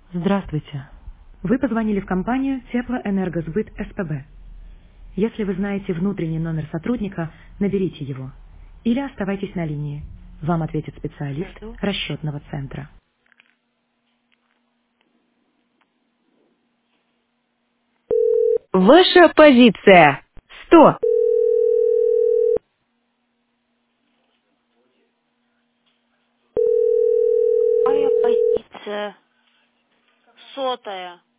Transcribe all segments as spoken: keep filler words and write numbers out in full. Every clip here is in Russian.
Здравствуйте. Вы позвонили в компанию Теплоэнергосбыт СПБ. Если вы знаете внутренний номер сотрудника, наберите его. Или оставайтесь на линии. Вам ответит специалист Найду. расчетного центра. Ваша позиция. сто. Моя позиция сотая.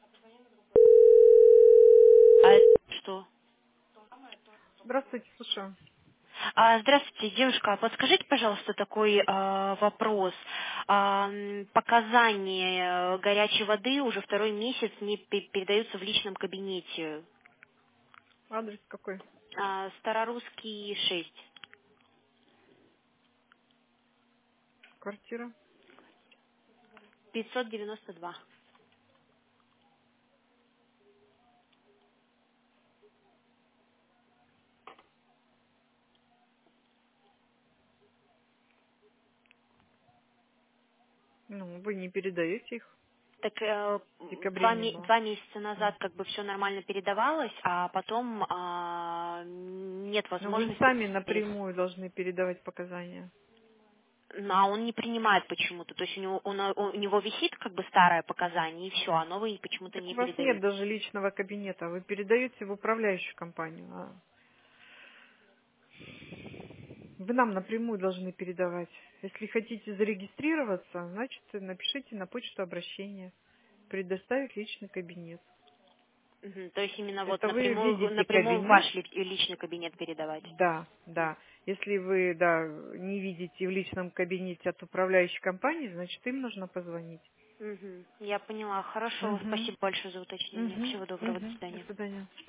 А это что? Здравствуйте, слушаю. А, здравствуйте, девушка. А подскажите, пожалуйста, такой а, вопрос. А, м, показания э, горячей воды уже второй месяц не пе- передаются в личном кабинете. Адрес какой? А, Старорусский шесть. Квартира? пятьсот девяносто два. Ну, вы не передаете их. Так э, В декабре два, не ме- было. два месяца М. назад как бы все нормально передавалось, а потом а, нет Но вы возможности. сами напрямую должны передавать показания. Ну, а он не принимает почему-то. То есть у него, он- у него висит как бы старое показание, и все, а новые почему-то Так не у вас нет передают. даже личного кабинета. Вы передаете в управляющую компанию. А вы нам напрямую должны передавать. Если хотите зарегистрироваться, значит, напишите на почту обращение. Предоставить личный кабинет. Мгм. То есть именно вот Это вы напрямую, видите напрямую в кабинет. ваш ли- личный кабинет передавать. Да, да. Если вы, да, не видите в личном кабинете от управляющей компании, значит, им нужно позвонить. Мгм. Я поняла. Хорошо. Угу. Спасибо большое за уточнение. Угу. Всего доброго. До Угу. До свидания. свидания.